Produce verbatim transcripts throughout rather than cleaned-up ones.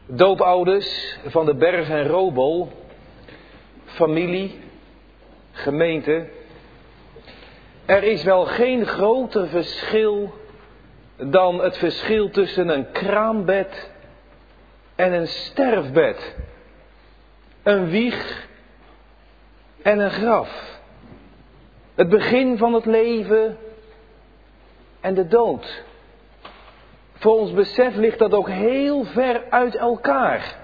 Doopouders van de Berg en Robol, familie, gemeente. Er is wel geen groter verschil dan het verschil tussen een kraambed en een sterfbed. Een wieg en een graf. Het begin van het leven en de dood. Voor ons besef ligt dat ook heel ver uit elkaar.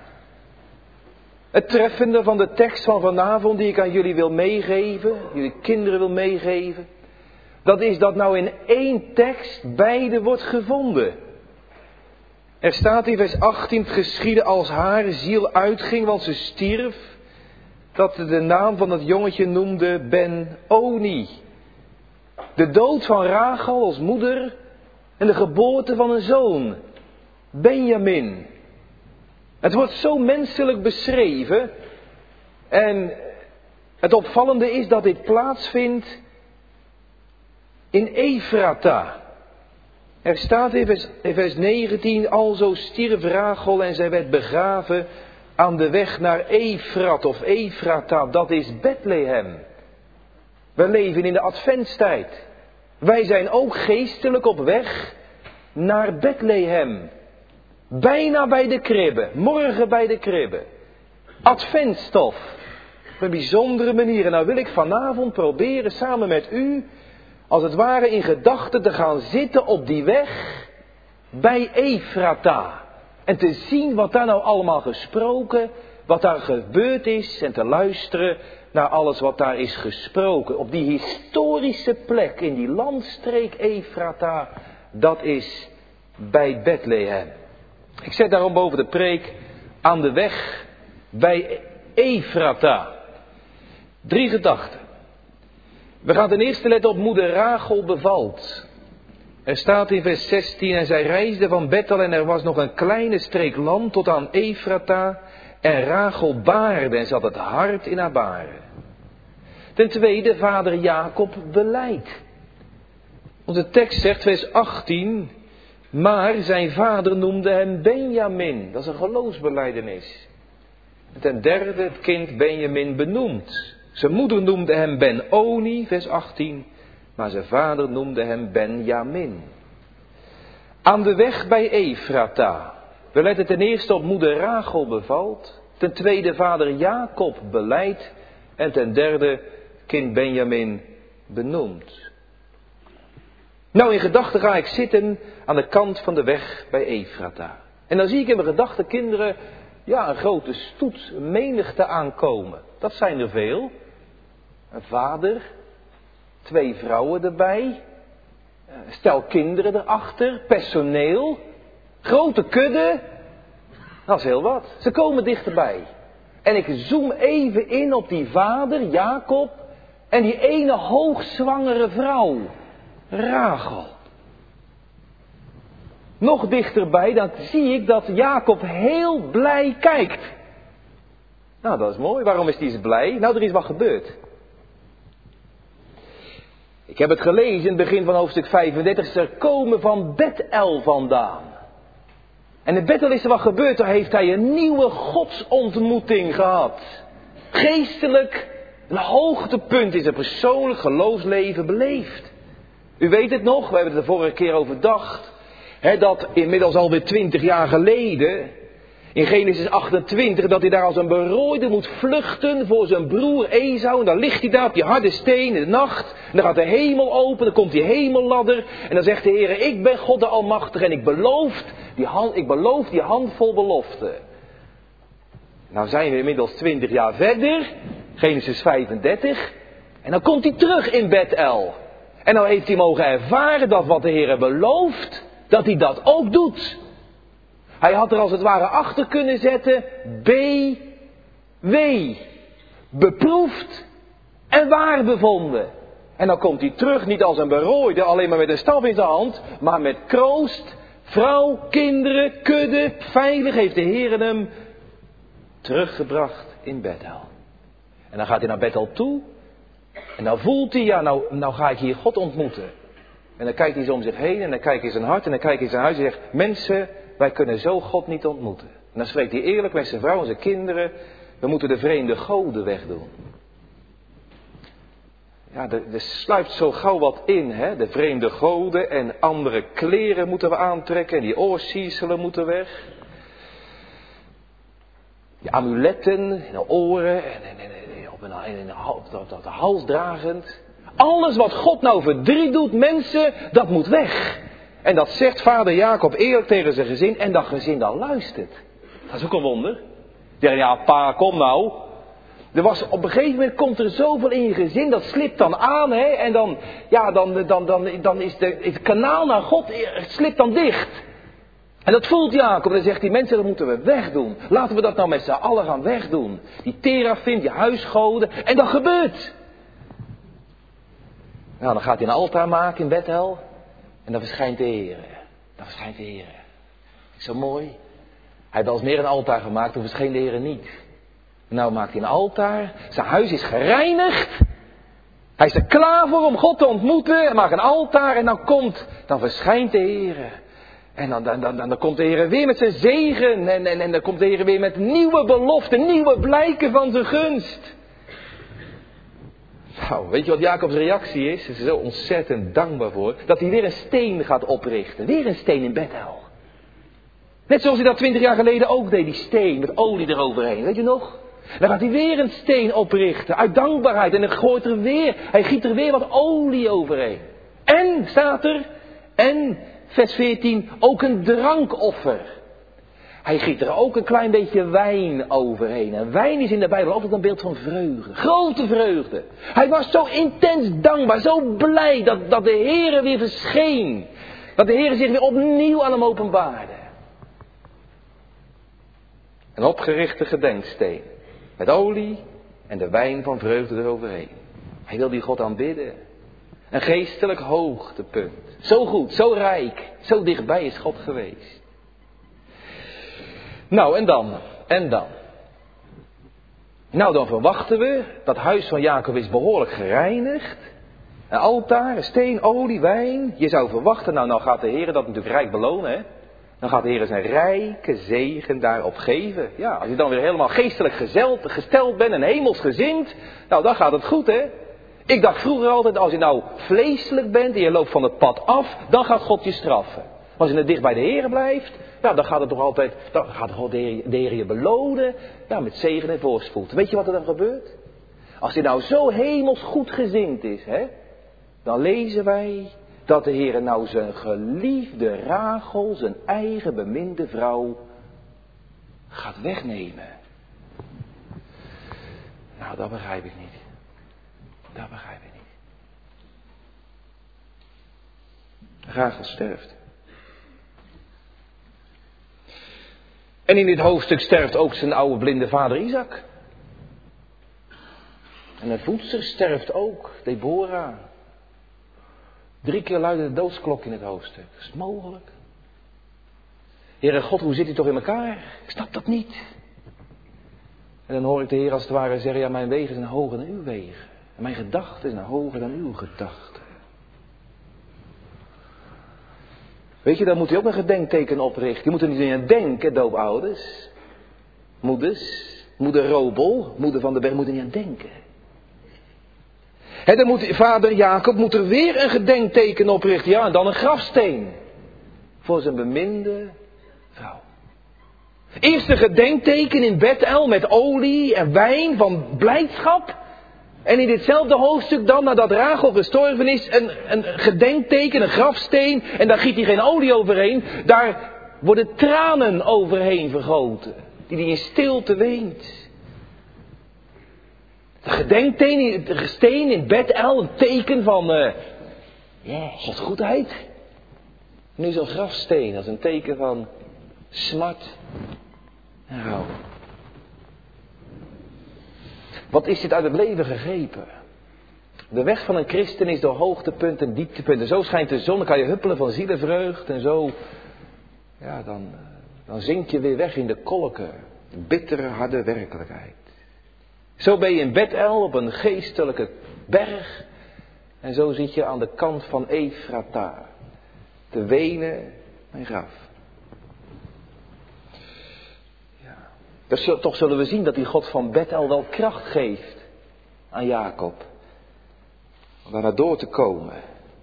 Het treffende van de tekst van vanavond die ik aan jullie wil meegeven, jullie kinderen wil meegeven, dat is dat nou in één tekst beide wordt gevonden. Er staat in vers achttien, het geschiedde als haar ziel uitging, want ze stierf, dat ze de naam van het jongetje noemde Ben-Oni. De dood van Rachel als moeder en de geboorte van een zoon, Benjamin. Het wordt zo menselijk beschreven. En het opvallende is dat dit plaatsvindt in Efrata. Er staat in vers, in vers negentien, alzo stierf Rachel en zij werd begraven aan de weg naar Efrat of Efrata, dat is Bethlehem. We leven in de adventstijd. Wij zijn ook geestelijk op weg naar Bethlehem. Bijna bij de kribbe, morgen bij de kribbe. Adventstof. Op een bijzondere manier. En nou wil ik vanavond proberen samen met u, als het ware in gedachten te gaan zitten op die weg bij Efrata. En te zien wat daar nou allemaal gesproken, wat daar gebeurd is. En te luisteren naar alles wat daar is gesproken. Op die historische plek in die landstreek Efrata, dat is bij Bethlehem. Ik zet daarom boven de preek aan de weg bij Efrata. Drie gedachten. We gaan ten eerste letten op moeder Rachel bevalt. Er staat in vers zestien, en zij reisde van Bethel en er was nog een kleine streek land tot aan Efrata. En Rachel baarde en ze had het hart in haar baren. Ten tweede, vader Jacob belijdt. Onze tekst zegt, vers achttien, maar zijn vader noemde hem Benjamin. Dat is een geloofsbelijdenis. En ten derde, het kind Benjamin benoemd. Zijn moeder noemde hem Ben-Oni, vers achttien, maar zijn vader noemde hem Benjamin. Aan de weg bij Efrata. We letten ten eerste op moeder Rachel bevalt. Ten tweede, vader Jacob belijdt. En ten derde, kind Benjamin benoemd. Nou, in gedachten ga ik zitten aan de kant van de weg bij Efrata. En dan zie ik in mijn gedachten kinderen, ja, een grote stoet, een menigte aankomen. Dat zijn er veel. Een vader, twee vrouwen erbij, stel kinderen erachter, personeel, grote kudde. Dat is heel wat. Ze komen dichterbij. En ik zoom even in op die vader, Jacob, en die ene hoogzwangere vrouw, Rachel. Nog dichterbij, dan zie ik dat Jacob heel blij kijkt. Nou, dat is mooi. Waarom is hij zo blij? Nou, er is wat gebeurd. Ik heb het gelezen in het begin van hoofdstuk vijfendertig. Ze komen van Bethel vandaan. En in Bethel is er wat gebeurd. Daar heeft hij een nieuwe godsontmoeting gehad. Geestelijk een hoogtepunt in zijn persoonlijk geloofsleven beleefd. U weet het nog, we hebben het de vorige keer overdacht. Hè, dat inmiddels alweer twintig jaar geleden, in Genesis achtentwintig, dat hij daar als een berooide moet vluchten voor zijn broer Esau. En dan ligt hij daar op die harde steen in de nacht. En dan gaat de hemel open, dan komt die hemelladder. En dan zegt de Heer, ik ben God de Almachtige en ik beloof die, hand, ik beloof die handvol belofte. Nou zijn we inmiddels twintig jaar verder, Genesis vijfendertig. En dan komt hij terug in Bethel. En dan heeft hij mogen ervaren dat wat de Heer belooft, dat hij dat ook doet. Hij had er als het ware achter kunnen zetten, B W. Beproefd en waar bevonden. En dan komt hij terug, niet als een berooide, alleen maar met een staf in zijn hand, maar met kroost, vrouw, kinderen, kudde, veilig heeft de Heer hem teruggebracht in Bethel. En dan gaat hij naar Bethel toe. En dan voelt hij, ja, nou, nou ga ik hier God ontmoeten. En dan kijkt hij zo om zich heen en dan kijkt hij in zijn hart en dan kijkt hij in zijn huis en zegt, mensen, wij kunnen zo God niet ontmoeten. En dan spreekt hij eerlijk met zijn vrouw en zijn kinderen. We moeten de vreemde goden wegdoen. Ja, er, er sluipt zo gauw wat in, hè. De vreemde goden en andere kleren moeten we aantrekken. En die oorsieselen moeten weg. Die amuletten in de oren en, en, en op, een, in een, op, op, op de hals dragend. Alles wat God nou verdriet doet, mensen, dat moet weg. En dat zegt vader Jacob eerlijk tegen zijn gezin en dat gezin dan luistert. Dat is ook een wonder. Ja, ja, pa, kom nou. Er was, op een gegeven moment komt er zoveel in je gezin, dat slipt dan aan, hè. En dan, ja, dan, dan, dan, dan is de, het kanaal naar God, het slipt dan dicht. En dat voelt Jacob. En dan zegt hij, mensen, dat moeten we wegdoen. Laten we dat nou met z'n allen gaan wegdoen. Die terafim, die huisgoden. En dat gebeurt. Nou, dan gaat hij een altaar maken in Bethel. En dan verschijnt de Heer. Dan verschijnt de Heer. Zo mooi. Hij heeft al eens meer een altaar gemaakt, toen verscheen de Heer niet. Nou maakt hij een altaar. Zijn huis is gereinigd. Hij is er klaar voor om God te ontmoeten. Hij maakt een altaar en dan komt, dan verschijnt de Heer. En dan, dan, dan, dan komt de Heer weer met zijn zegen. En, en, en dan komt de Heer weer met nieuwe beloften, nieuwe blijken van zijn gunst. Nou, weet je wat Jacobs reactie is? Hij is er zo ontzettend dankbaar voor. Dat hij weer een steen gaat oprichten. Weer een steen in Bethel. Net zoals hij dat twintig jaar geleden ook deed. Die steen met olie eroverheen. Weet je nog? Dan gaat hij weer een steen oprichten. Uit dankbaarheid. En dan gooit er weer. Hij giet er weer wat olie overheen. En, staat er. En, vers veertien. Ook een drankoffer. Hij giet er ook een klein beetje wijn overheen. En wijn is in de Bijbel altijd een beeld van vreugde. Grote vreugde. Hij was zo intens dankbaar. Zo blij dat, dat de Heer weer verscheen. Dat de Heer zich weer opnieuw aan hem openbaarde. Een opgerichte gedenksteen. Met olie en de wijn van vreugde eroverheen. Hij wil die God aanbidden. Een geestelijk hoogtepunt. Zo goed, zo rijk, zo dichtbij is God geweest. Nou, en dan? En dan? Nou, dan verwachten we, dat huis van Jacob is behoorlijk gereinigd. Een altaar, een steen, olie, wijn. Je zou verwachten, nou, nou gaat de Heer dat natuurlijk rijk belonen, hè. Dan gaat de Heer zijn rijke zegen daarop geven. Ja, als je dan weer helemaal geestelijk gezeld, gesteld bent en hemelsgezind, nou, dan gaat het goed, hè. Ik dacht vroeger altijd, als je nou vleeselijk bent en je loopt van het pad af, dan gaat God je straffen. Als je net dicht bij de Heer blijft, ja, dan gaat het toch altijd, dan gaat God de Heer, de Heer je belonen, ja, met zegen en voorspoed. Weet je wat er dan gebeurt? Als hij nou zo hemels goedgezind is, hè, dan lezen wij dat de Heer nou zijn geliefde Rachel, zijn eigen beminde vrouw, gaat wegnemen. Nou, dat begrijp ik niet. Dat begrijp ik niet. Rachel sterft. En in dit hoofdstuk sterft ook zijn oude blinde vader Isaac. En een voedster sterft ook, Deborah. Drie keer luidde de doodsklok in het hoofdstuk. Is het mogelijk? Heere God, hoe zit u toch in elkaar? Ik snap dat niet. En dan hoor ik de Heer als het ware zeggen, ja, mijn wegen zijn hoger dan uw wegen. En mijn gedachten zijn hoger dan uw gedachten. Weet je, dan moet hij ook een gedenkteken oprichten. Je moet er niet aan denken, doopouders. Moeders. Moeder Robel, moeder van de berg, moet er niet aan denken. He, dan moet vader Jacob moet er weer een gedenkteken oprichten. Ja, en dan een grafsteen. Voor zijn beminde vrouw. Eerst een gedenkteken in Bethel met olie en wijn van blijdschap. En in ditzelfde hoofdstuk dan, nadat Rachel gestorven is, een, een gedenkteken, een grafsteen. En daar giet hij geen olie overheen. Daar worden tranen overheen vergoten. Die hij in stilte weent. De gedenksteen in Bethel, een teken van uh, ja, Gods goedheid. Nu zo'n grafsteen als een teken van smart en rouw. Wat is dit uit het leven gegrepen? De weg van een christen is door hoogtepunten en dieptepunten. Zo schijnt de zon, dan kan je huppelen van zielenvreugd en zo. Ja, dan, dan zink je weer weg in de kolken. De bittere, harde werkelijkheid. Zo ben je in Bethel op een geestelijke berg. En zo zit je aan de kant van Efrata. Te wenen en graf. Dus toch zullen we zien dat die God van Bethel wel kracht geeft aan Jacob. Om daar naar door te komen.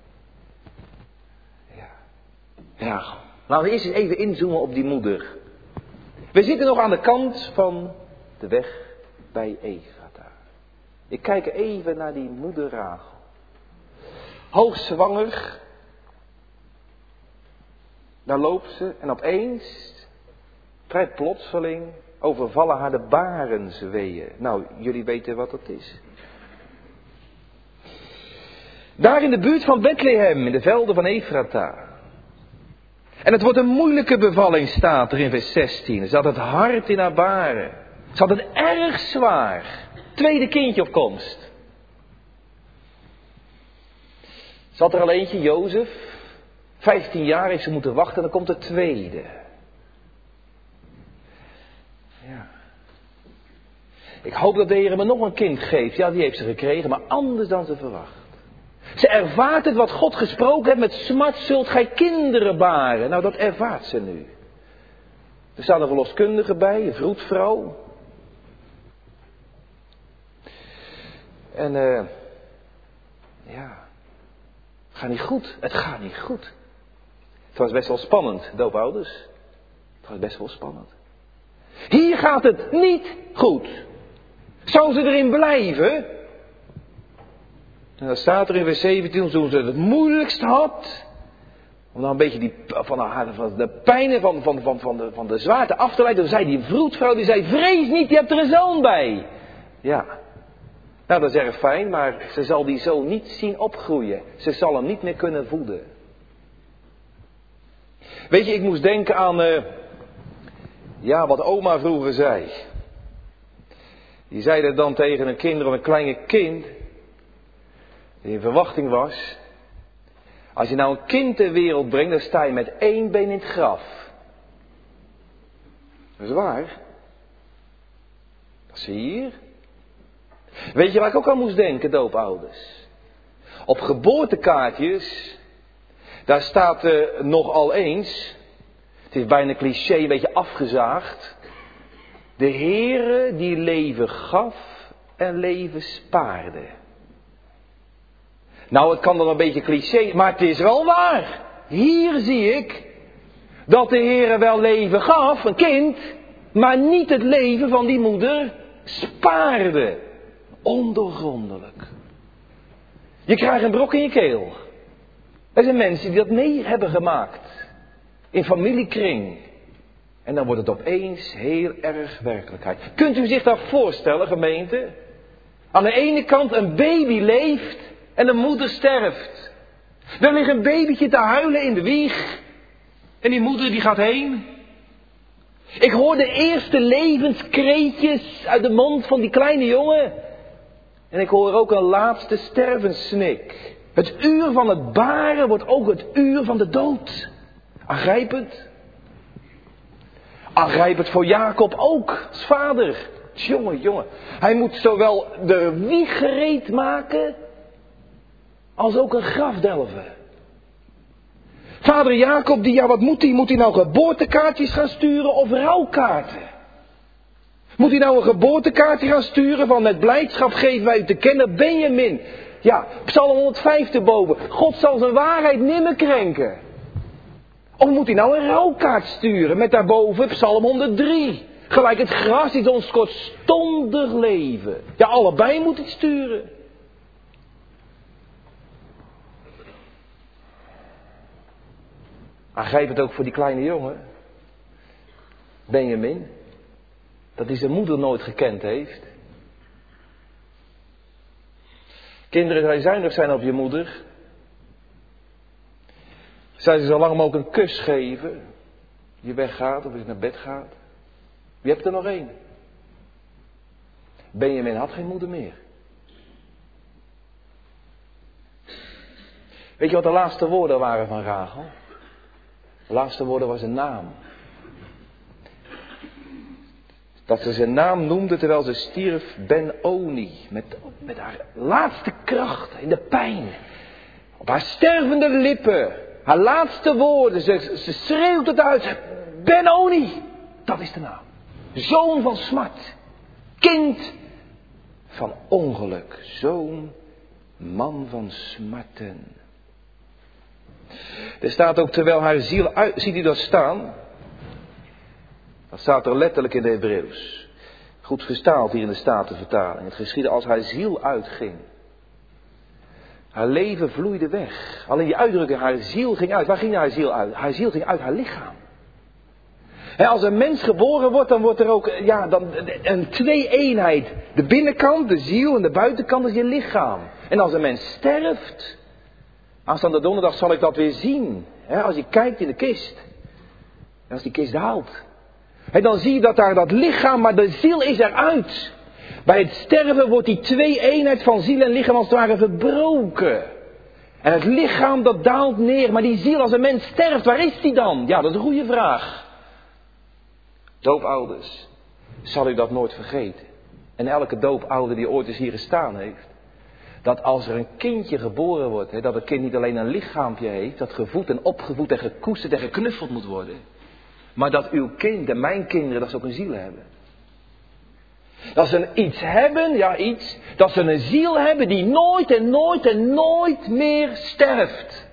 Ja. Ja. Laten we eerst eens even inzoomen op die moeder. We zitten nog aan de kant van de weg bij Efrata. Ik kijk even naar die moeder Rachel. Hoogzwanger. Daar loopt ze en opeens, vrij plotseling, overvallen haar de barensweeën. Nou, jullie weten wat dat is. Daar in de buurt van Bethlehem, in de velden van Efrata. En het wordt een moeilijke bevalling, staat er in vers zestien. Ze had het hart in haar baren. Ze had het erg zwaar. Tweede kindje op komst. Ze had er al eentje, Jozef. Vijftien jaar heeft ze moeten wachten en dan komt de tweede. Ja. Ik hoop dat de Heer me nog een kind geeft. Ja, die heeft ze gekregen, maar anders dan ze verwacht. Ze ervaart het wat God gesproken heeft. Met smart zult gij kinderen baren. Nou, dat ervaart ze nu. Er staat een verloskundige bij, een vroedvrouw. En eh uh, ja, het gaat niet goed. Het gaat niet goed. Het was best wel spannend, doopouders. Het was best wel spannend. Hier gaat het niet goed. Zou ze erin blijven? En dan staat er in vers zeventien, toen ze het moeilijkst had, om dan een beetje die, van, de, van de pijnen van, van, van, van, de, van de zwaarte af te leiden. Toen zei die vroedvrouw, die zei, vrees niet, je hebt er een zoon bij. Ja, nou dat is erg fijn, maar ze zal die zoon niet zien opgroeien. Ze zal hem niet meer kunnen voeden. Weet je, ik moest denken aan, uh, ja, wat oma vroeger zei. Die zei dat dan tegen een kind of een kleine kind, die in verwachting was. Als je nou een kind ter wereld brengt, dan sta je met één been in het graf. Dat is waar. Dat zie je hier. Weet je waar ik ook aan moest denken, doopouders? Op geboortekaartjes, daar staat uh, nogal eens, het is bijna een cliché, een beetje afgezaagd. De Heere die leven gaf en leven spaarde. Nou, het kan dan een beetje cliché, maar het is wel waar. Hier zie ik dat de Heere wel leven gaf, een kind, maar niet het leven van die moeder spaarde. Ondoorgrondelijk. Je krijgt een brok in je keel. Er zijn mensen die dat mee hebben gemaakt. In familiekring. En dan wordt het opeens heel erg werkelijkheid. Kunt u zich dat voorstellen, gemeente? Aan de ene kant een baby leeft en de moeder sterft. Er ligt een babytje te huilen in de wieg. En die moeder die gaat heen. Ik hoor de eerste levenskreetjes uit de mond van die kleine jongen. En ik hoor ook een laatste stervenssnik. Het uur van het baren wordt ook het uur van de dood. Aangrijpend. Aangrijpend voor Jacob ook, als vader. Jongen, jongen. Hij moet zowel de wieg gereed maken, als ook een graf delven. Vader Jacob, die, ja wat moet hij? Moet hij nou geboortekaartjes gaan sturen of rouwkaarten? Moet hij nou een geboortekaartje gaan sturen van met blijdschap geven wij u te kennen, Benjamin. Ja, Psalm honderdvijf te boven. God zal zijn waarheid nimmer krenken. Of moet hij nou een rouwkaart sturen met daarboven Psalm honderddrie. Gelijk het gras is ons kortstondig leven. Ja, allebei moet hij sturen. Aangrijpend ook voor die kleine jongen. Benjamin. Dat hij zijn moeder nooit gekend heeft. Kinderen, zij zuinig zijn op je moeder. Zij ze zo lang mogelijk een kus geven. Je weggaat of je naar bed gaat. Wie hebt er nog één? Benjamin had geen moeder meer. Weet je wat de laatste woorden waren van Rachel? De laatste woorden was een naam. Dat ze zijn naam noemde terwijl ze stierf, Ben-Oni. Met, met haar laatste kracht in de pijn. Op haar stervende lippen. Haar laatste woorden. Ze, ze schreeuwt het uit. Ben-Oni. Dat is de naam. Zoon van smart. Kind van ongeluk. Zoon, man van smarten. Er staat ook terwijl haar ziel uit... Ziet u dat staan? Dat staat er letterlijk in het Hebreeuws. Goed verstaald hier in de Statenvertaling. Het geschiedde als haar ziel uitging. Haar leven vloeide weg. Alleen die uitdrukking, haar ziel ging uit. Waar ging haar ziel uit? Haar ziel ging uit haar lichaam. He, als een mens geboren wordt, dan wordt er ook ja, dan, een twee-eenheid. De binnenkant, de ziel, en de buitenkant is je lichaam. En als een mens sterft, aanstaande donderdag zal ik dat weer zien. He, als je kijkt in de kist. En als die kist haalt. He, dan zie je dat daar dat lichaam, maar de ziel is eruit. Bij het sterven wordt die twee-eenheid van ziel en lichaam als het ware verbroken. En het lichaam dat daalt neer, maar die ziel als een mens sterft, waar is die dan? Ja, dat is een goede vraag. Doopouders, zal u dat nooit vergeten. En elke doopouder die ooit eens hier gestaan heeft. Dat als er een kindje geboren wordt, hè, dat het kind niet alleen een lichaampje heeft, dat gevoed en opgevoed en gekoesterd en geknuffeld moet worden. Maar dat uw kind en mijn kinderen, dat ze ook een ziel hebben. Dat ze iets hebben, ja iets, dat ze een ziel hebben die nooit en nooit en nooit meer sterft.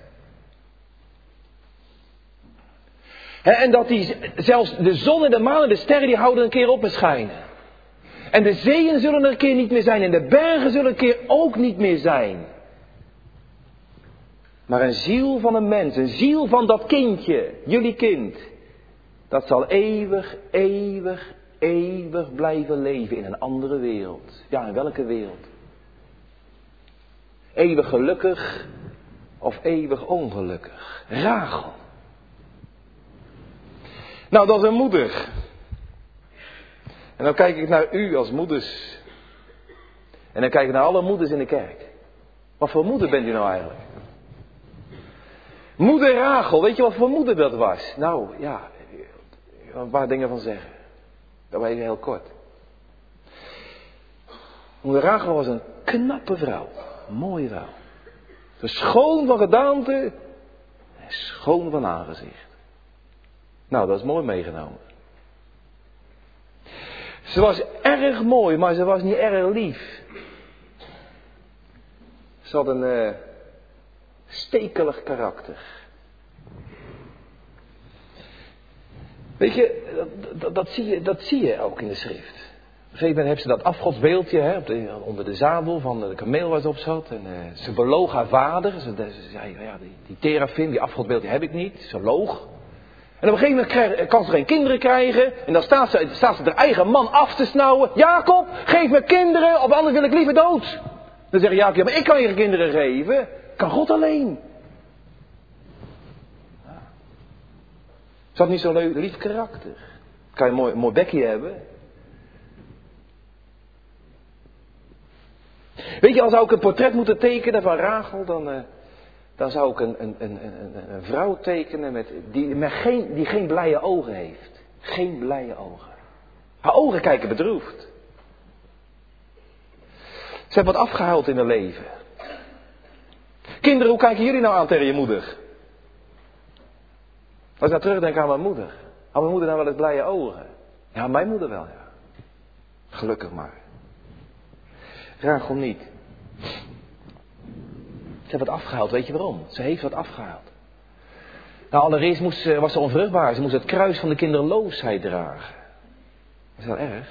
He, en dat die, zelfs de zon en de maan en de sterren, die houden een keer op met schijnen. En de zeeën zullen er een keer niet meer zijn en de bergen zullen een keer ook niet meer zijn. Maar een ziel van een mens, een ziel van dat kindje, jullie kind, dat zal eeuwig, eeuwig, eeuwig blijven leven in een andere wereld. Ja, in welke wereld? Eeuwig gelukkig of eeuwig ongelukkig? Rachel. Nou, dat is een moeder. En dan kijk ik naar u als moeders. En dan kijk ik naar alle moeders in de kerk. Wat voor moeder bent u nou eigenlijk? Moeder Rachel, weet je wat voor moeder dat was? Nou, ja, ik wil een paar dingen van zeggen. Dat was even heel kort. Moeder Rachel was een knappe vrouw. Een mooie vrouw. Schoon van gedaante en schoon van aangezicht. Nou, dat is mooi meegenomen. Ze was erg mooi, maar ze was niet erg lief. Ze had een uh, stekelig karakter. Weet je, dat, dat, dat, zie je, dat zie je ook in de schrift. Op een gegeven moment heeft ze dat afgodsbeeldje hè, op de, onder de zadel van de kameel waar ze op zat. En uh, ze beloog haar vader. Ze, ze zei, ja, die, die terafim, die afgodsbeeldje heb ik niet. Ze loog. En op een gegeven moment krijg, kan ze geen kinderen krijgen. En dan staat ze, staat ze haar eigen man af te snauwen. Jacob, geef me kinderen, of anders wil ik liever dood. Dan zegt Jacob, ja, maar ik kan je geen kinderen geven. Kan God alleen. Ja. Ze had niet zo'n leuk, lief karakter. Kan je een mooi, mooi bekje hebben. Weet je, als zou ik een portret moeten tekenen van Rachel, dan... Uh, Dan zou ik een, een, een, een, een vrouw tekenen met, die, met geen, die geen blije ogen heeft. Geen blije ogen. Haar ogen kijken bedroefd. Ze hebben wat afgehuild in haar leven. Kinderen, hoe kijken jullie nou aan tegen je moeder? Als ik nou terugdenk aan mijn moeder. Had mijn moeder nou wel eens blije ogen? Ja, mijn moeder wel, ja. Gelukkig maar. Rachel niet. Ze heeft wat afgehaald, weet je waarom? Ze heeft wat afgehaald. Nou, allereerst moest ze, was ze onvruchtbaar. Ze moest het kruis van de kinderloosheid dragen. Is dat erg?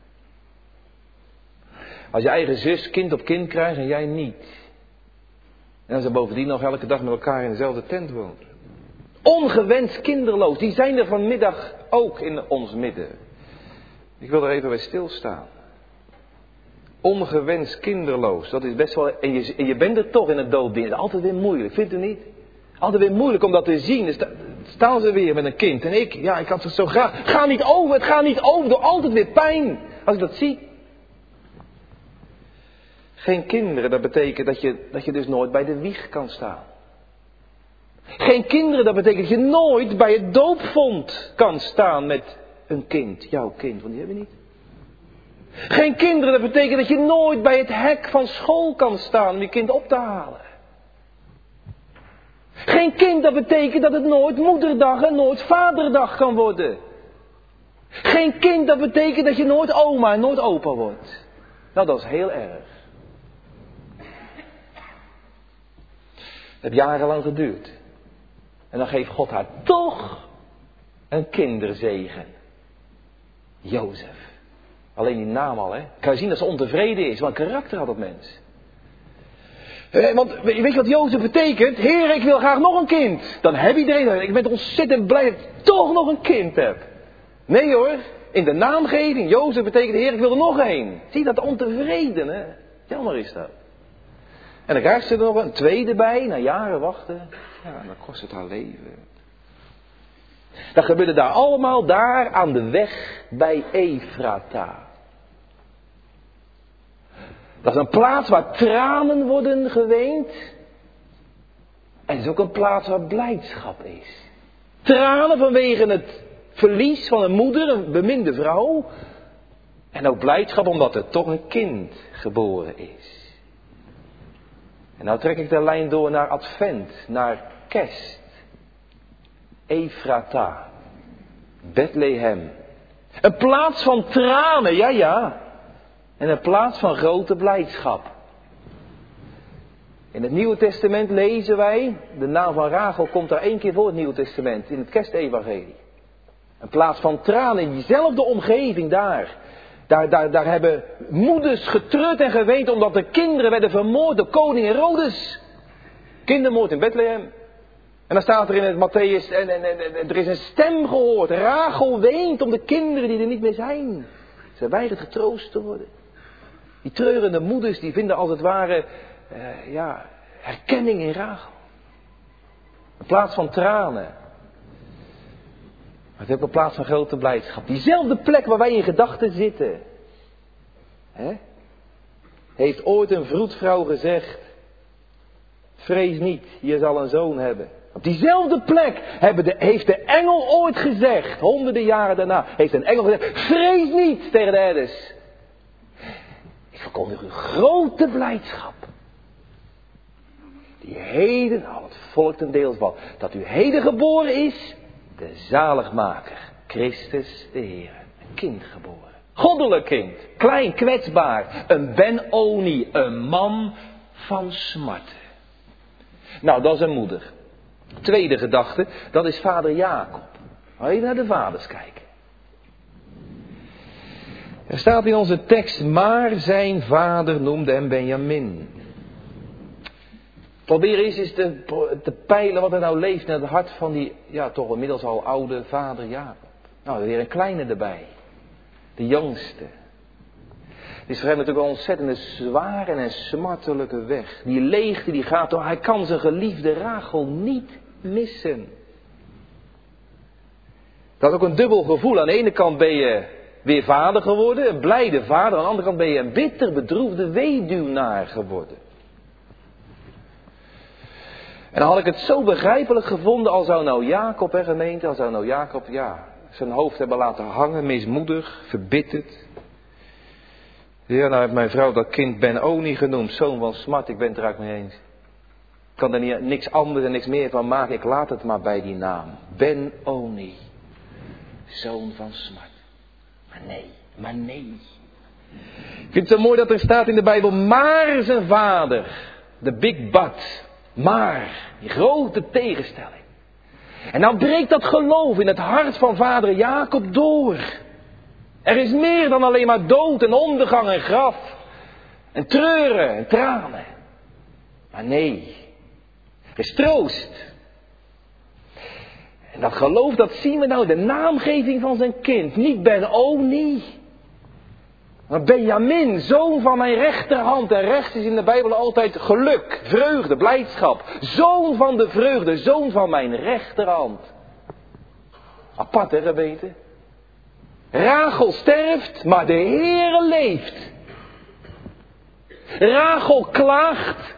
Als je eigen zus kind op kind krijgt en jij niet. En als ze bovendien nog elke dag met elkaar in dezelfde tent woont. Ongewenst kinderloos. Die zijn er vanmiddag ook in ons midden. Ik wil er even bij stilstaan. Ongewenst kinderloos. Dat is best wel... En je, en je bent er toch in het doopdienst. Altijd weer moeilijk. Vindt u niet? Altijd weer moeilijk om dat te zien. Dan sta, staan ze weer met een kind. En ik, ja, ik had het zo graag. Ga niet over. Het gaat niet over. Door altijd weer pijn. Als ik dat zie. Geen kinderen. Dat betekent dat je, dat je dus nooit bij de wieg kan staan. Geen kinderen. Dat betekent dat je nooit bij het doopvont kan staan met een kind. Jouw kind. Want die hebben we niet. Geen kinderen, dat betekent dat je nooit bij het hek van school kan staan om je kind op te halen. Geen kind, dat betekent dat het nooit moederdag en nooit vaderdag kan worden. Geen kind, dat betekent dat je nooit oma en nooit opa wordt. Nou, dat is heel erg. Het heeft jarenlang geduurd. En dan geeft God haar toch een kinderzegen. Jozef. Alleen die naam al, hè. Kan je zien dat ze ontevreden is. Wat een karakter had dat mens. Eh, want weet je wat Jozef betekent? Heer, ik wil graag nog een kind. Dan heb iedereen dat. Ik ben ontzettend blij dat ik toch nog een kind heb. Nee hoor. In de naamgeving. Jozef betekent, Heer, ik wil er nog één. Zie je dat ontevreden, hè. Jammer is dat. En dan krijgt ze er nog een tweede bij. Na jaren wachten. Ja, dan kost het haar leven. Dat gebeurde daar allemaal daar aan de weg bij Efrata. Dat is een plaats waar tranen worden geweend. En het is ook een plaats waar blijdschap is. Tranen vanwege het verlies van een moeder, een beminde vrouw. En ook blijdschap omdat er toch een kind geboren is. En nou trek ik de lijn door naar Advent, naar Kerst. Efrata. Bethlehem. Een plaats van tranen, ja ja. En een plaats van grote blijdschap. In het Nieuwe Testament lezen wij, de naam van Rachel komt daar één keer voor het Nieuwe Testament, in het Kerstevangelie. Een plaats van tranen in diezelfde omgeving daar. Daar, daar, daar hebben moeders getreurd en geweend omdat de kinderen werden vermoord door koning Herodes. Kindermoord in Bethlehem. En dan staat er in het Matthäus, en, en, en, en er is een stem gehoord. Rachel weent om de kinderen die er niet meer zijn. Ze weigert getroost te worden. Die treurende moeders die vinden als het ware uh, ja, herkenning in Rachel. Een plaats van tranen. Maar het is ook een plaats van grote blijdschap. Diezelfde plek waar wij in gedachten zitten. Hè? Heeft ooit een vroedvrouw gezegd. Vrees niet, je zal een zoon hebben. Op diezelfde plek hebben de, heeft de engel ooit gezegd. Honderden jaren daarna heeft een engel gezegd. Vrees niet tegen de herders. Ik verkondig u grote blijdschap. Die heden, al het volk ten deel valt. Dat u heden geboren is. De zaligmaker. Christus de Heer. Een kind geboren. Goddelijk kind. Klein, kwetsbaar. Een Ben-Oni. Een man van smarten. Nou, dat is een moeder. Tweede gedachte, dat is vader Jacob. Even naar de vaders kijken. Er staat in onze tekst, maar zijn vader noemde hem Benjamin. Probeer eens eens te, te peilen wat er nou leeft in het hart van die, ja toch inmiddels al oude vader Jacob. Nou, weer een kleine erbij. De jongste. Het is voor hem natuurlijk een ontzettende zware en smartelijke weg. Die leegte die gaat door. Hij kan zijn geliefde Rachel niet missen. Dat is ook een dubbel gevoel. Aan de ene kant ben je weer vader geworden. Een blijde vader. Aan de andere kant ben je een bitter bedroefde weduwnaar geworden. En dan had ik het zo begrijpelijk gevonden. Al zou nou Jacob, hè gemeente. Al zou nou Jacob, ja, zijn hoofd hebben laten hangen. Mismoedig, verbitterd. Ja, nou heeft mijn vrouw dat kind Ben-Oni genoemd, zoon van smart, ik ben het er eigenlijk mee eens. Ik kan er niet, niks anders en niks meer van maken, ik laat het maar bij die naam. Ben-Oni, zoon van smart. Maar nee, maar nee. Ik vind het zo mooi dat er staat in de Bijbel, maar zijn vader, de big but, maar, die grote tegenstelling. En nou breekt dat geloof in het hart van vader Jacob door. Er is meer dan alleen maar dood en ondergang en graf. En treuren en tranen. Maar nee. Er is troost. En dat geloof, dat zien we nou. De naamgeving van zijn kind. Niet Ben-Oni. Maar Benjamin, zoon van mijn rechterhand. En rechts is in de Bijbel altijd geluk, vreugde, blijdschap. Zoon van de vreugde, zoon van mijn rechterhand. Apart hè, gemeente? Rachel sterft, maar de Heere leeft. Rachel klaagt.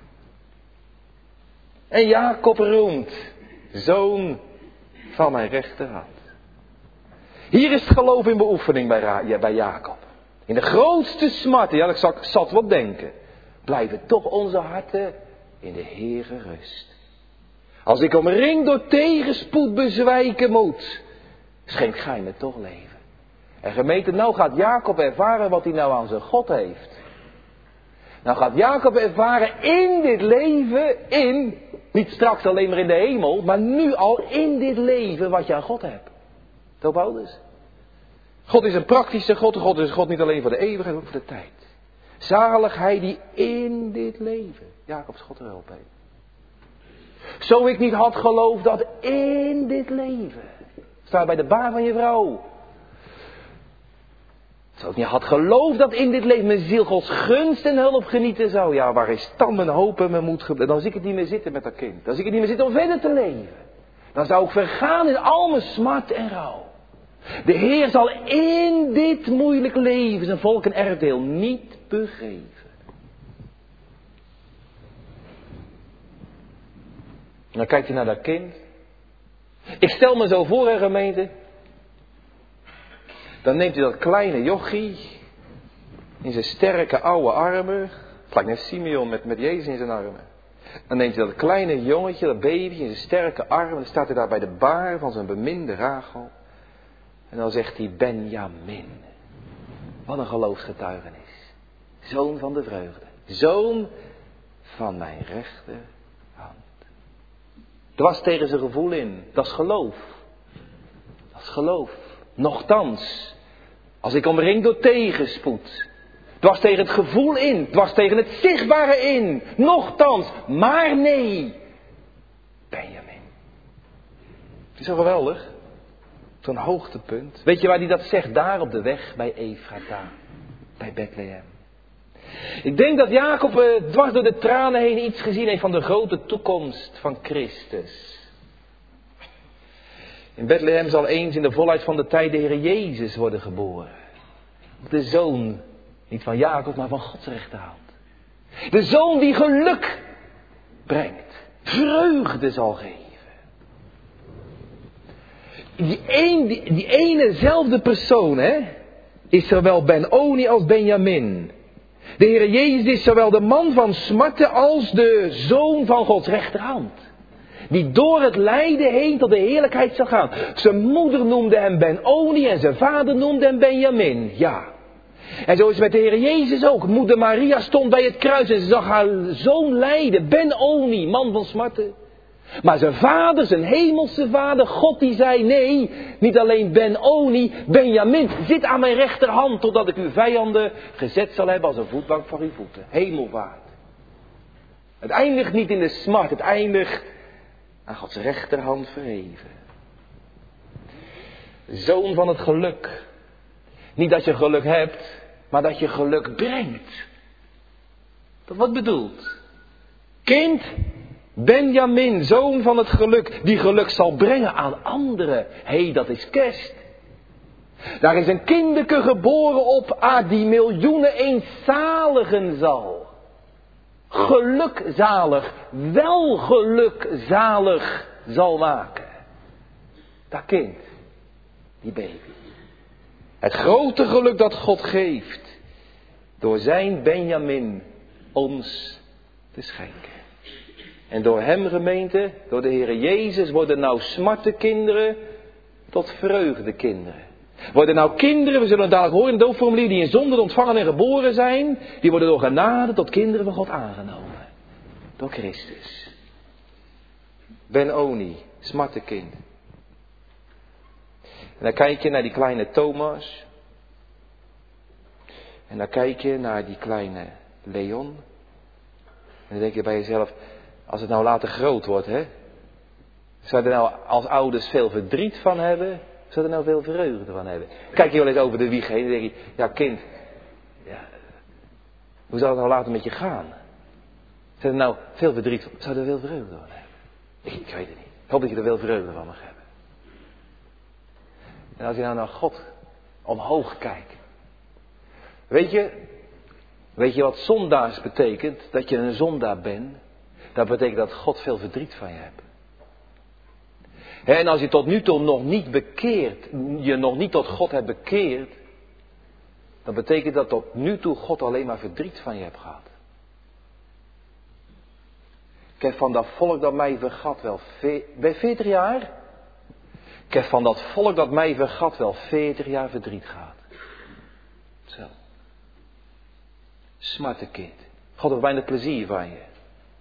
En Jacob roemt. Zoon van mijn rechterhand. Hier is het geloof in beoefening bij, Ra- ja, bij Jacob. In de grootste smarten, ja, ik zat, zat wat denken. Blijven toch onze harten in de Heere rust. Als ik omringd door tegenspoed bezwijken moet. Schenk gij me toch leven. En gemeente, nou gaat Jacob ervaren wat hij nou aan zijn God heeft. Nou gaat Jacob ervaren in dit leven, in, niet straks alleen maar in de hemel, maar nu al in dit leven wat je aan God hebt. Zo Paulus. God is een praktische God, God is een God niet alleen voor de eeuwigheid, maar ook voor de tijd. Zalig hij die in dit leven, Jacobs God er op heeft. Zo ik niet had geloofd dat in dit leven, sta bij de baar van je vrouw. Zo ik niet had geloofd dat in dit leven mijn ziel Gods gunst en hulp genieten zou. Ja, waar is dan mijn hoop en mijn moed gebleven? Dan zie ik het niet meer zitten met dat kind. Dan zie ik het niet meer zitten om verder te leven. Dan zou ik vergaan in al mijn smart en rouw. De Heer zal in dit moeilijk leven zijn volk en erfdeel niet begeven. En dan kijkt hij naar dat kind. Ik stel me zo voor, hè, gemeente. Dan neemt hij dat kleine jochie in zijn sterke oude armen. Het lijkt net Simeon met, met Jezus in zijn armen. Dan neemt hij dat kleine jongetje, dat babytje in zijn sterke armen. Dan staat hij daar bij de baar van zijn beminde Rachel. En dan zegt hij Benjamin. Wat een geloofsgetuigenis. Zoon van de vreugde. Zoon van mijn rechterhand. Dwars tegen zijn gevoel in. Dat is geloof. Dat is geloof. Nochtans. Als ik omringd door tegenspoed. Dwars tegen het gevoel in. Dwars tegen het zichtbare in. Nochtans. Maar nee. Benjamin. Het is zo geweldig. Zo'n hoogtepunt. Weet je waar hij dat zegt? Daar op de weg bij Efrata. Bij Bethlehem. Ik denk dat Jacob eh, dwars door de tranen heen iets gezien heeft van de grote toekomst van Christus. In Bethlehem zal eens in de volheid van de tijd de Heer Jezus worden geboren. De zoon, niet van Jacob, maar van Gods rechterhand. De zoon die geluk brengt. Vreugde zal geven. Die, een, die, die enezelfde persoon, hè, is zowel Ben-Oni als Benjamin. De Heer Jezus is zowel de man van smarten als de zoon van Gods rechterhand. Die door het lijden heen tot de heerlijkheid zal gaan. Zijn moeder noemde hem Ben-Oni en zijn vader noemde hem Benjamin. Ja. En zo is het met de Heer Jezus ook. Moeder Maria stond bij het kruis en ze zag haar zoon lijden. Ben-Oni, man van smarten. Maar zijn vader, zijn hemelse vader, God die zei nee, niet alleen Ben-Oni, Benjamin, zit aan mijn rechterhand totdat ik uw vijanden gezet zal hebben als een voetbank voor uw voeten. Hemelvaart. Het eindigt niet in de smart, het eindigt aan Gods rechterhand verheven. Zoon van het geluk. Niet dat je geluk hebt, maar dat je geluk brengt. Dat wordt bedoeld. Kind, Benjamin, zoon van het geluk, die geluk zal brengen aan anderen. Hé, hey, dat is kerst. Daar is een kinderke geboren op, ah, die miljoenen eens zaligen zal. Gelukzalig, wel gelukzalig zal maken. Dat kind, die baby. Het grote geluk dat God geeft, door zijn Benjamin ons te schenken. En door hem, gemeente, door de Heere Jezus, worden nou smartenkinderen tot vreugdekinderen. Worden nou kinderen, we zullen het dadelijk horen in het doopformulier, die in zonde ontvangen en geboren zijn, die worden door genade tot kinderen van God aangenomen. Door Christus. Ben-Oni, smartenkind. En dan kijk je naar die kleine Thomas. En dan kijk je naar die kleine Leon. En dan denk je bij jezelf, als het nou later groot wordt, hè. Zou er nou als ouders veel verdriet van hebben? Zou er nou veel vreugde van hebben? Kijk je wel eens over de wieg heen en denk je, ja kind, ja, hoe zal het nou later met je gaan? Zou er nou veel verdriet van, zou er veel vreugde van hebben? Ik, ik weet het niet. Ik hoop dat je er veel vreugde van mag hebben. En als je nou naar God omhoog kijkt. Weet je, weet je wat zondaars betekent? Dat je een zondaar bent. Dat betekent dat God veel verdriet van je hebt. En als je tot nu toe nog niet bekeerd, je nog niet tot God hebt bekeerd, dan betekent dat tot nu toe God alleen maar verdriet van je hebt gehad. Ik heb van dat volk dat mij vergat wel, ve- bij veertig jaar. Ik heb van dat volk dat mij vergat wel veertig jaar verdriet gehad. Zo. Smarte kind. God heeft weinig plezier van je.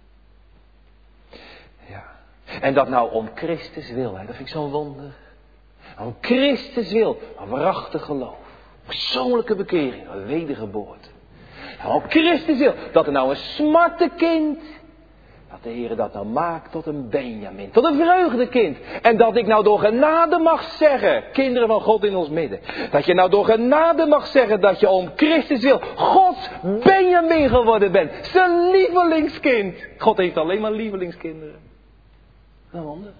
Ja. En dat nou om Christus wil, hè? Dat vind ik zo'n wonder. Om Christus wil, een waarachtig geloof. Persoonlijke bekering, een wedergeboorte. Om Christus wil, dat er nou een smarte kind, dat de Heer dat nou maakt tot een Benjamin, tot een vreugdekind. En dat ik nou door genade mag zeggen, kinderen van God in ons midden. Dat je nou door genade mag zeggen dat je om Christus wil, Gods Benjamin geworden bent. Zijn lievelingskind. God heeft alleen maar lievelingskinderen. Een wonder.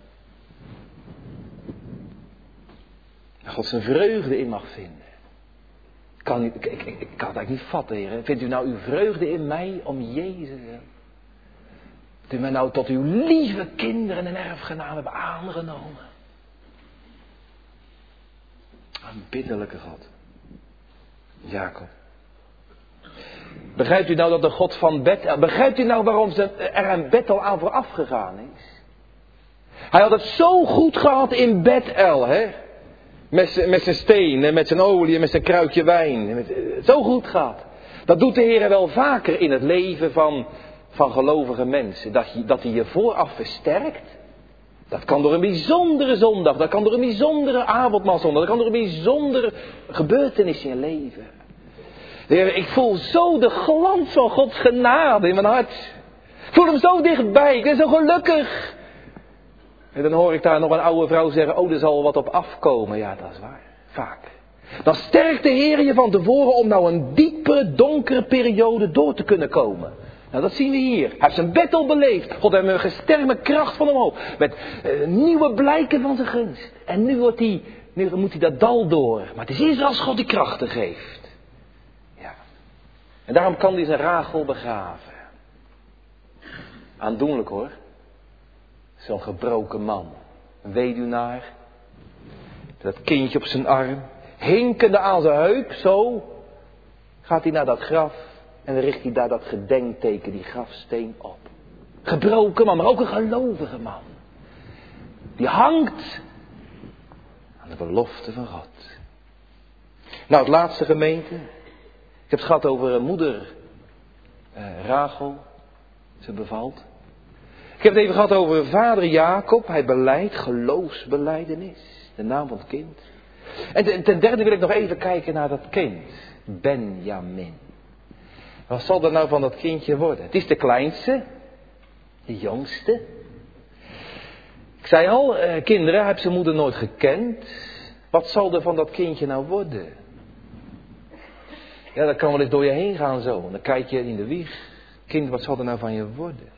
Dat God zijn vreugde in mag vinden. Ik kan, niet, ik, ik, ik, ik kan het eigenlijk niet vatten, Heer. Vindt u nou uw vreugde in mij om Jezus wil? Dat u mij nou tot uw lieve kinderen en erfgenaam hebben aangenomen. Een bitterlijke God. Jacob. Begrijpt u nou dat de God van Bethel... Begrijpt u nou waarom ze er een Bethel aan vooraf gegaan is? Hij had het zo goed gehad in Bethel, hè? Met zijn steen en met zijn olie en met zijn kruikje wijn. Met, zo goed gaat. Dat doet de Heer wel vaker in het leven van, van gelovige mensen. Dat, je, dat hij je vooraf versterkt. Dat kan door een bijzondere zondag. Dat kan door een bijzondere avondmaalzondag. Dat kan door een bijzondere gebeurtenis in je leven. De Heer, ik voel zo de glans van Gods genade in mijn hart. Ik voel hem zo dichtbij. Ik ben zo gelukkig. En dan hoor ik daar nog een oude vrouw zeggen, oh, er zal wat op afkomen. Ja, dat is waar. Vaak. Dan sterkt de Heer je van tevoren om nou een diepe, donkere periode door te kunnen komen. Nou, dat zien we hier. Hij heeft zijn Bethel beleefd. God heeft hem gesterkt met kracht van omhoog. Met uh, nieuwe blijken van zijn gunst. En nu, wordt hij, nu moet hij dat dal door. Maar het is eerst als God die krachten geeft. Ja. En daarom kan hij zijn Rachel begraven. Aandoenlijk hoor. Zo'n gebroken man. Een weduwnaar. Dat kindje op zijn arm. Hinkende aan zijn heup. Zo. Gaat hij naar dat graf. En dan richt hij daar dat gedenkteken. Die grafsteen op. Gebroken man. Maar ook een gelovige man. Die hangt. Aan de belofte van God. Nou, het laatste gemeente. Ik heb het gehad over een moeder. Uh, Rachel. Ze bevalt. Ik heb het even gehad over vader Jacob. Hij beleidt geloofsbelijdenis. De naam van het kind. En ten, ten derde wil ik nog even kijken naar dat kind. Benjamin. Wat zal er nou van dat kindje worden? Het is de kleinste. De jongste. Ik zei al, eh, kinderen, heeft zijn moeder nooit gekend. Wat zal er van dat kindje nou worden? Ja, dat kan wel eens door je heen gaan zo. Dan kijk je in de wieg. Kind, wat zal er nou van je worden?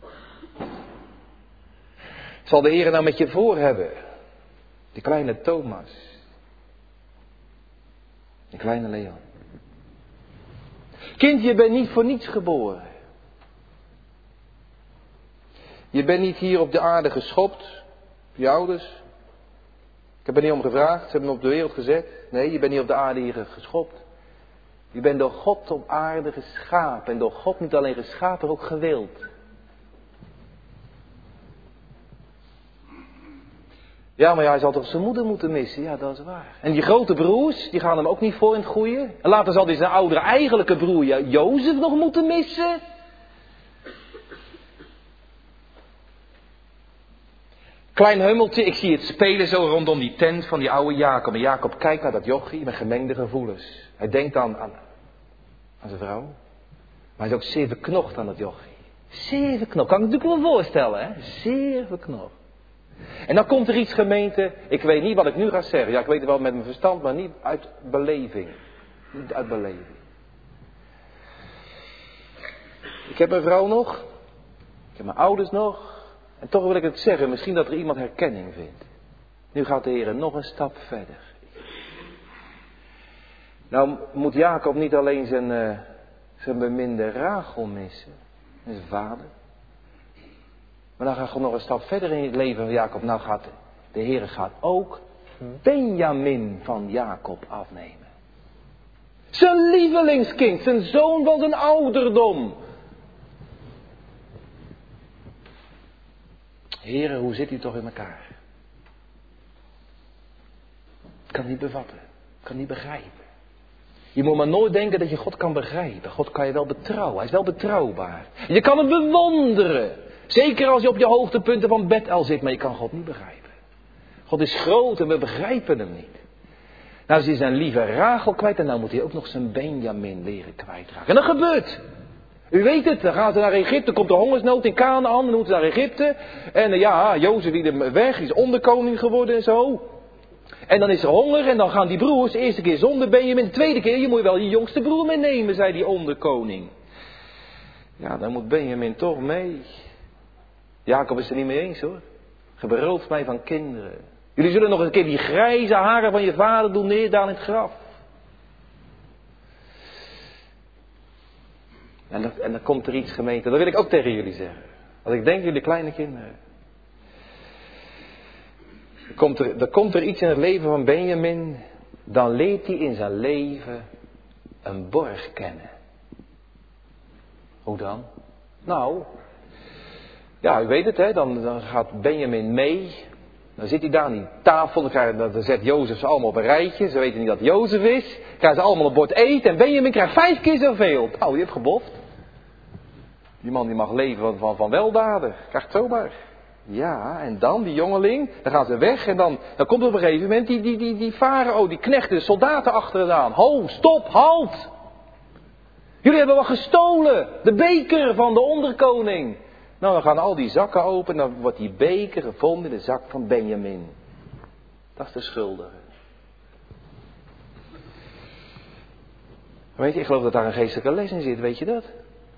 Zal de Heer nou met je voor hebben? Die kleine Thomas. Die kleine Leon. Kind, je bent niet voor niets geboren. Je bent niet hier op de aarde geschopt. Je ouders. Ik heb er niet om gevraagd. Ze hebben me op de wereld gezet. Nee, je bent niet op de aarde hier geschopt. Je bent door God op aarde geschapen. En door God niet alleen geschapen, maar ook gewild. Ja, maar ja, hij zal toch zijn moeder moeten missen? Ja, dat is waar. En die grote broers, die gaan hem ook niet voor in het goede. En later zal hij zijn oudere eigenlijke broer Jozef nog moeten missen. Klein hummeltje, ik zie het spelen zo rondom die tent van die oude Jacob. En Jacob kijkt naar dat jochie met gemengde gevoelens. Hij denkt aan, aan, aan zijn vrouw. Maar hij is ook zeer verknocht aan dat jochie. Zeer verknocht. Kan ik me natuurlijk wel voorstellen, hè? Zeer verknocht. En dan komt er iets, gemeente. Ik weet niet wat ik nu ga zeggen. Ja, ik weet het wel met mijn verstand, maar niet uit beleving. Niet uit beleving. Ik heb mijn vrouw nog. Ik heb mijn ouders nog. En toch wil ik het zeggen. Misschien dat er iemand herkenning vindt. Nu gaat de Heer nog een stap verder. Nou moet Jacob niet alleen zijn, uh, zijn beminde Rachel missen. En zijn vader. Maar dan gaat God nog een stap verder in het leven van Jacob. Nou gaat de Heer gaat ook Benjamin van Jacob afnemen. Zijn lievelingskind, zijn zoon van zijn ouderdom. Heere, hoe zit u toch in elkaar? kan niet bevatten. Kan niet begrijpen. Je moet maar nooit denken dat je God kan begrijpen. God kan je wel betrouwen. Hij is wel betrouwbaar. Je kan hem bewonderen. Zeker als je op je hoogtepunten van Bethel zit. Maar je kan God niet begrijpen. God is groot en we begrijpen hem niet. Nou is hij zijn lieve Rachel kwijt. En nou moet hij ook nog zijn Benjamin leren kwijtraken. En dat gebeurt. U weet het. Dan gaan ze naar Egypte. Komt de hongersnood in Kanaan. Dan moeten ze naar Egypte. En uh, ja, Jozef die hem weg. Die is onderkoning geworden en zo. En dan is er honger en dan gaan die broers, de eerste keer zonder Benjamin, de tweede keer, je moet wel je jongste broer meenemen, zei die onderkoning. Ja, dan moet Benjamin toch mee. Jacob is het er niet mee eens hoor. Je berooft mij van kinderen. Jullie zullen nog een keer die grijze haren van je vader doen neerdalen in het graf. En dan, en dan komt er iets gemeente, dat wil ik ook tegen jullie zeggen. Want ik denk jullie kleine kinderen. Komt er, er komt er iets in het leven van Benjamin, dan leert hij in zijn leven een borg kennen. Hoe dan? Nou, ja, u weet het, hè, dan, dan gaat Benjamin mee. Dan zit hij daar aan die tafel, dan, krijgen, dan zet Jozef ze allemaal op een rijtje. Ze weten niet dat Jozef is. Krijgen ze allemaal een bord eten en Benjamin krijgt vijf keer zoveel. Nou, je hebt geboft. Die man die mag leven van, van, van weldaden. Krijgt zomaar. Ja, en dan, die jongeling, dan gaan ze weg en dan, dan komt op een gegeven moment die, die, die, die farao, die knechten, de soldaten achteraan. Ho, stop, halt! Jullie hebben wat gestolen, de beker van de onderkoning. Nou, dan gaan al die zakken open en dan wordt die beker gevonden in de zak van Benjamin. Dat is de schuldige. Weet je, ik geloof dat daar een geestelijke les in zit, weet je dat?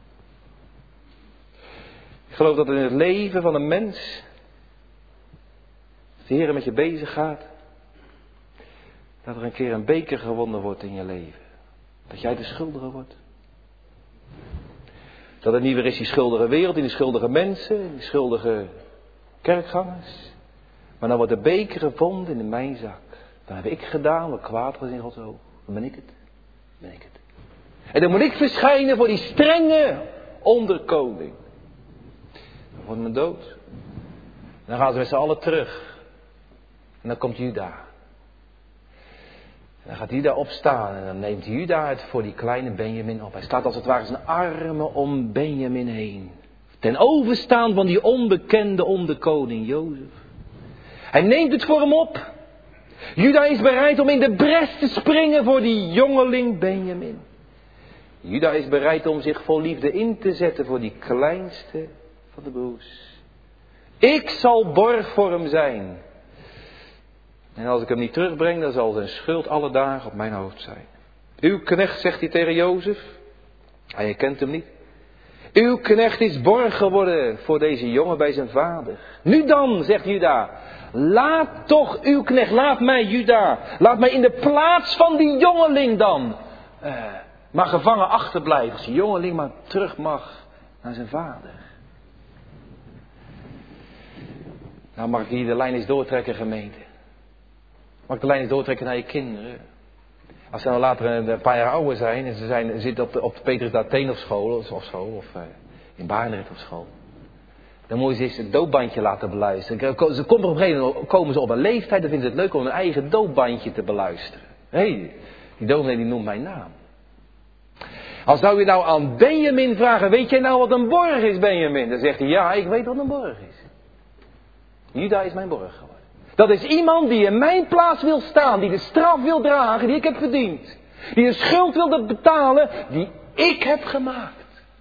Ik geloof dat in het leven van een mens, als de Heer met je bezig gaat, dat er een keer een beker gewonnen wordt in je leven. Dat jij de schuldige wordt. Dat het niet weer is die schuldige wereld, die schuldige mensen, die schuldige kerkgangers. Maar dan wordt de beker gevonden in mijn zak. Dan heb ik gedaan wat kwaad was in Gods ogen. Dan ben ik het. Ben ik het. En dan moet ik verschijnen voor die strenge onderkoning. Dan wordt mijn dood. En dan gaan ze met z'n allen terug. En dan komt Juda. En dan gaat Juda opstaan en dan neemt Juda het voor die kleine Benjamin op. Hij staat als het ware zijn armen om Benjamin heen. Ten overstaan van die onbekende onderkoning Jozef. Hij neemt het voor hem op. Juda is bereid om in de bres te springen voor die jongeling Benjamin. Juda is bereid om zich vol liefde in te zetten voor die kleinste van de broers. Ik zal borg voor hem zijn. En als ik hem niet terugbreng, dan zal zijn schuld alle dagen op mijn hoofd zijn. Uw knecht, zegt hij tegen Jozef. Hij kent hem niet. Uw knecht is borg geworden voor deze jongen bij zijn vader. Nu dan, zegt Juda. Laat toch uw knecht, laat mij Juda. Laat mij in de plaats van die jongeling dan. Uh, maar gevangen achterblijven. Als die jongeling maar terug mag naar zijn vader. Nou mag ik hier de lijn eens doortrekken, gemeente. Mag ik de lijn eens doortrekken naar je kinderen. Als ze nou later een paar jaar ouder zijn en ze zijn, zitten op de, op de Petrus d'Athene of school, of, school, of uh, in Barendrecht of school. Dan moet je ze eens het doopbandje laten beluisteren. Ze komen op een gegeven moment komen ze op een leeftijd, dan vinden ze het leuk om hun eigen doopbandje te beluisteren. Hé, hey, die dominee die noemt mijn naam. Als zou je nou aan Benjamin vragen, weet jij nou wat een borg is, Benjamin? Dan zegt hij, ja, ik weet wat een borg is. Juda is mijn borg geworden. Dat is iemand die in mijn plaats wil staan, die de straf wil dragen die ik heb verdiend. Die de schuld wil betalen die ik heb gemaakt.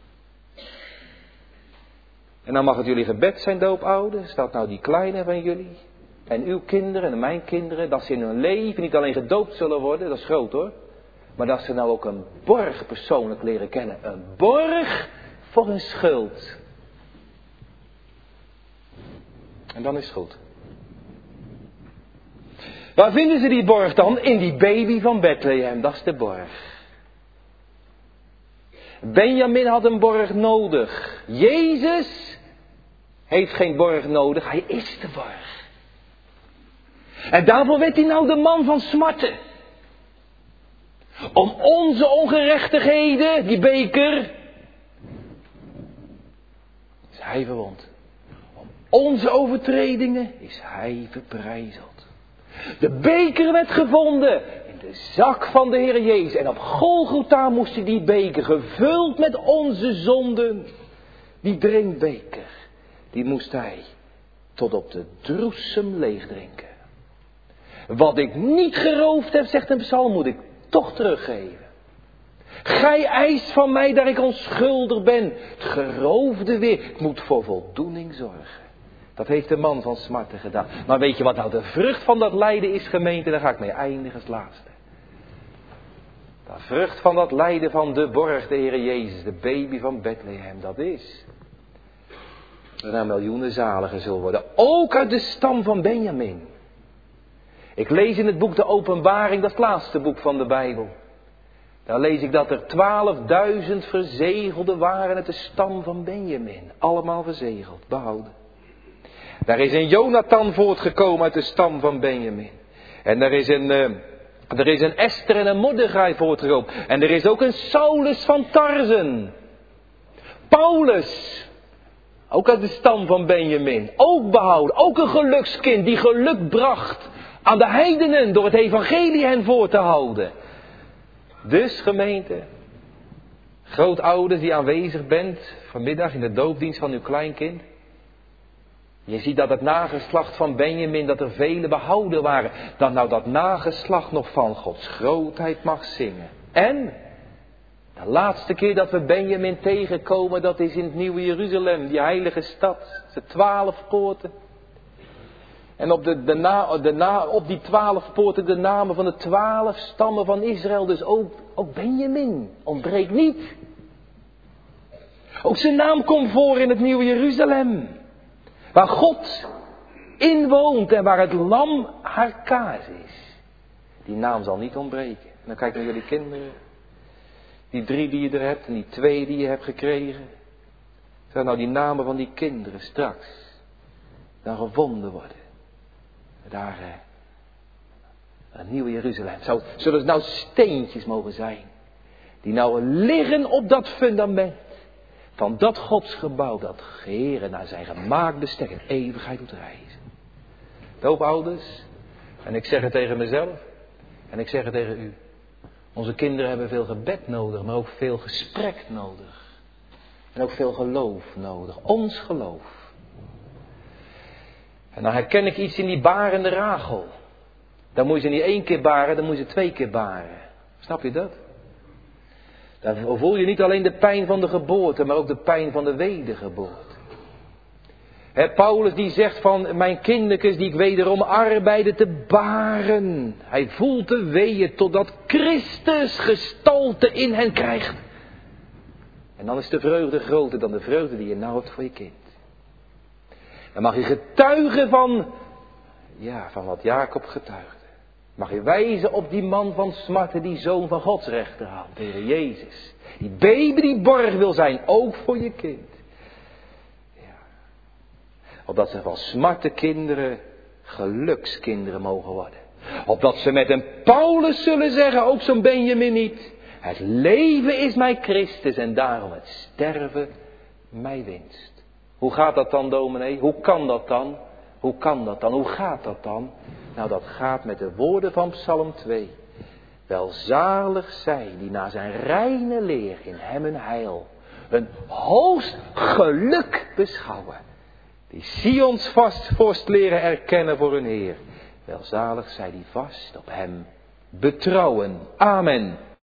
En dan mag het jullie gebed zijn, doopouders. Staat nou die kleine van jullie. En uw kinderen en mijn kinderen. Dat ze in hun leven niet alleen gedoopt zullen worden. Dat is groot hoor. Maar dat ze nou ook een borg persoonlijk leren kennen. Een borg voor hun schuld. En dan is het goed. Waar vinden ze die borg dan? In die baby van Bethlehem. Dat is de borg. Benjamin had een borg nodig. Jezus heeft geen borg nodig. Hij is de borg. En daarvoor werd hij nou de man van smarten. Om onze ongerechtigheden, die beker, is hij verwond. Om onze overtredingen is hij verbrijzeld. De beker werd gevonden in de zak van de Heer Jezus. En op Golgotha moest hij die beker, gevuld met onze zonden, die drinkbeker, die moest hij tot op de droesem leeg drinken. Wat ik niet geroofd heb, zegt een psalm, moet ik toch teruggeven. Gij eist van mij dat ik onschuldig ben. Het geroofde weer. Ik moet voor voldoening zorgen. Dat heeft de man van smarten gedaan. Maar weet je wat nou de vrucht van dat lijden is, gemeente? Daar ga ik mee eindigen als laatste. De vrucht van dat lijden van de borg, de Heer Jezus, de baby van Bethlehem, dat is dat er miljoenen zaligen zullen worden. Ook uit de stam van Benjamin. Ik lees in het boek de Openbaring, dat laatste boek van de Bijbel. Daar lees ik dat er twaalfduizend verzegelden waren uit de stam van Benjamin. Allemaal verzegeld, behouden. Daar is een Jonathan voortgekomen uit de stam van Benjamin. En er is een, uh, er is een Esther en een Mordechai voortgekomen. En er is ook een Saulus van Tarsen. Paulus. Ook uit de stam van Benjamin. Ook behouden. Ook een gelukskind die geluk bracht aan de heidenen door het evangelie hen voor te houden. Dus gemeente, grootouders die aanwezig bent vanmiddag in de doopdienst van uw kleinkind. Je ziet dat het nageslacht van Benjamin, dat er vele behouden waren. Dat nou dat nageslacht nog van Gods grootheid mag zingen. En de laatste keer dat we Benjamin tegenkomen, dat is in het Nieuwe Jeruzalem, die heilige stad. De twaalf poorten. En op, de, de na, de na, op die twaalf poorten de namen van de twaalf stammen van Israël. Dus ook, ook Benjamin ontbreekt niet. Ook zijn naam komt voor in het Nieuwe Jeruzalem. Waar God inwoont en waar het lam haar kaas is. Die naam zal niet ontbreken. En dan kijk naar jullie kinderen. Die drie die je er hebt en die twee die je hebt gekregen. Zou nou die namen van die kinderen straks dan gevonden worden. Daar, uh, een nieuwe Jeruzalem. Zou, zullen het nou steentjes mogen zijn. Die nou liggen op dat fundament. Van dat godsgebouw dat Heere naar zijn gemaakt bestek in eeuwigheid doet reizen. Doopouders. En ik zeg het tegen mezelf. En ik zeg het tegen u. Onze kinderen hebben veel gebed nodig. Maar ook veel gesprek nodig. En ook veel geloof nodig. Ons geloof. En dan herken ik iets in die barende Rachel. Dan moet je ze niet één keer baren, dan moet je ze twee keer baren. Snap je dat? Dan voel je niet alleen de pijn van de geboorte, maar ook de pijn van de wedergeboorte. He, Paulus die zegt van mijn kindertjes die ik wederom arbeide te baren. Hij voelt de weeën totdat Christus gestalte in hen krijgt. En dan is de vreugde groter dan de vreugde die je nou hebt voor je kind. Dan mag je getuigen van, ja, van wat Jacob getuigde. Mag je wijzen op die man van smarten, die zoon van Gods rechterhand, de Heer Jezus. Die baby die borg wil zijn, ook voor je kind. Ja. Opdat ze van smarten kinderen gelukskinderen mogen worden. Opdat ze met een Paulus zullen zeggen, ook zo'n Benjamin niet. Het leven is mij Christus en daarom het sterven mij winst. Hoe gaat dat dan, dominee? Hoe kan dat dan? Hoe kan dat dan? Hoe gaat dat dan? Nou, dat gaat met de woorden van Psalm twee. Welzalig zij die naar zijn reine leer in hem een heil, een hoogst geluk beschouwen. Die Sions vast vorst leren erkennen voor hun Heer. Welzalig zij die vast op hem betrouwen. Amen.